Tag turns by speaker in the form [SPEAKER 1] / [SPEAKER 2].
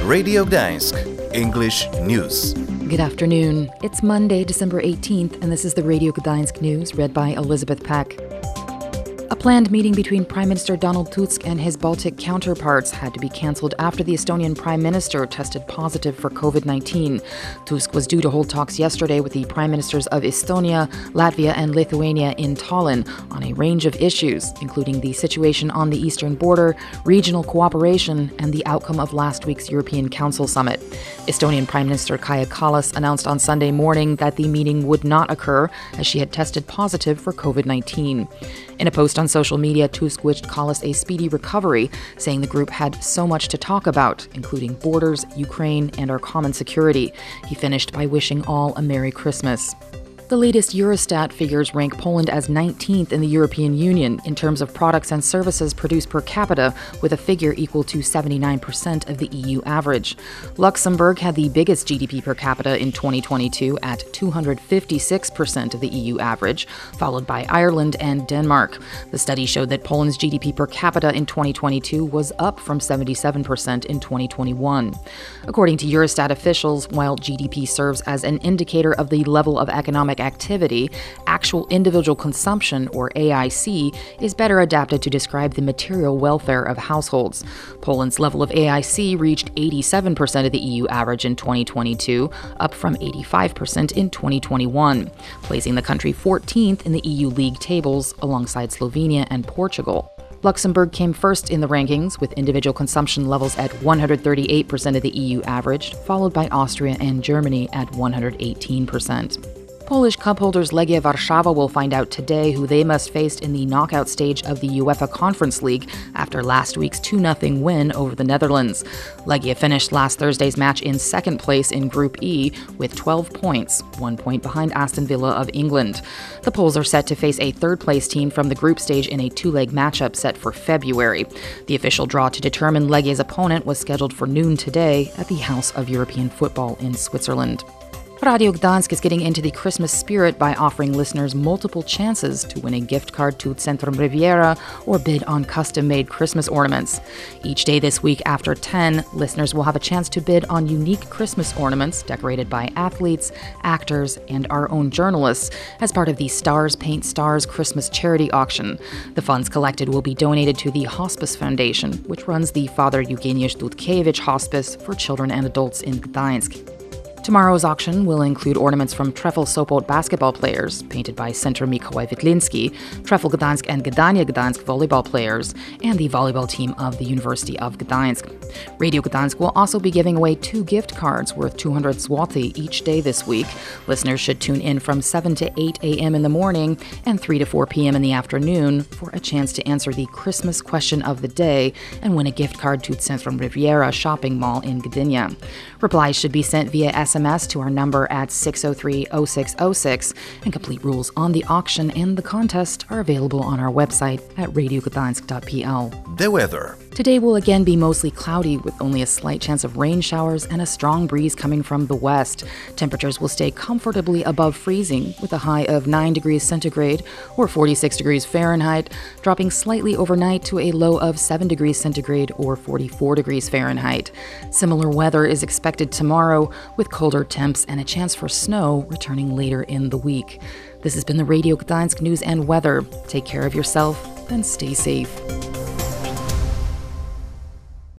[SPEAKER 1] Radio Gdańsk, English News.
[SPEAKER 2] Good afternoon. It's Monday, December 18th, and this is the Radio Gdańsk News, read by Elizabeth Peck. A planned meeting between Prime Minister Donald Tusk and his Baltic counterparts had to be cancelled after the Estonian Prime Minister tested positive for COVID-19. Tusk was due to hold talks yesterday with the Prime Ministers of Estonia, Latvia and Lithuania in Tallinn on a range of issues, including the situation on the eastern border, regional cooperation, and the outcome of last week's European Council summit. Estonian Prime Minister Kaja Kallas announced on Sunday morning that the meeting would not occur as she had tested positive for COVID-19. In a post on social media, Tusk wished Kallas a speedy recovery, saying the group had so much to talk about, including borders, Ukraine, and our common security. He finished by wishing all a Merry Christmas. The latest Eurostat figures rank Poland as 19th in the European Union in terms of products and services produced per capita, with a figure equal to 79% of the EU average. Luxembourg had the biggest GDP per capita in 2022 at 256% of the EU average, followed by Ireland and Denmark. The study showed that Poland's GDP per capita in 2022 was up from 77% in 2021. According to Eurostat officials, while GDP serves as an indicator of the level of economic activity, actual individual consumption, or AIC, is better adapted to describe the material welfare of households. Poland's level of AIC reached 87% of the EU average in 2022, up from 85% in 2021, placing the country 14th in the EU league tables alongside Slovenia and Portugal. Luxembourg came first in the rankings, with individual consumption levels at 138% of the EU average, followed by Austria and Germany at 118%. Polish cup holders Legia Warszawa will find out today who they must face in the knockout stage of the UEFA Conference League after last week's 2-0 win over the Netherlands. Legia finished last Thursday's match in second place in Group E with 12 points, 1 point behind Aston Villa of England. The Poles are set to face a third-place team from the group stage in a two-leg matchup set for February. The official draw to determine Legia's opponent was scheduled for noon today at the House of European Football in Switzerland. Radio Gdańsk is getting into the Christmas spirit by offering listeners multiple chances to win a gift card to Centrum Riviera or bid on custom-made Christmas ornaments. Each day this week after 10, listeners will have a chance to bid on unique Christmas ornaments decorated by athletes, actors, and our own journalists as part of the Stars Paint Stars Christmas charity auction. The funds collected will be donated to the Hospice Foundation, which runs the Father Eugeniusz Dudkiewicz Hospice for children and adults in Gdańsk. Tomorrow's auction will include ornaments from Trefl Sopot basketball players, painted by Center Mikołaj Witlinski, Trefl Gdańsk and Gdania Gdańsk volleyball players, and the volleyball team of the University of Gdańsk. Radio Gdańsk will also be giving away 2 gift cards worth 200 zloty each day this week. Listeners should tune in from 7 to 8 a.m. in the morning and 3 to 4 p.m. in the afternoon for a chance to answer the Christmas question of the day and win a gift card to Centrum Riviera shopping mall in Gdynia. Replies should be sent via SMS to our number at 603-0606, and complete rules on the auction and the contest are available on our website at radiogdańsk.pl.
[SPEAKER 1] The weather.
[SPEAKER 2] Today will again be mostly cloudy with only a slight chance of rain showers and a strong breeze coming from the west. Temperatures will stay comfortably above freezing with a high of 9 degrees centigrade or 46 degrees Fahrenheit, dropping slightly overnight to a low of 7 degrees centigrade or 44 degrees Fahrenheit. Similar weather is expected tomorrow with colder temps and a chance for snow returning later in the week. This has been the Radio Gdańsk News and Weather. Take care of yourself and stay safe.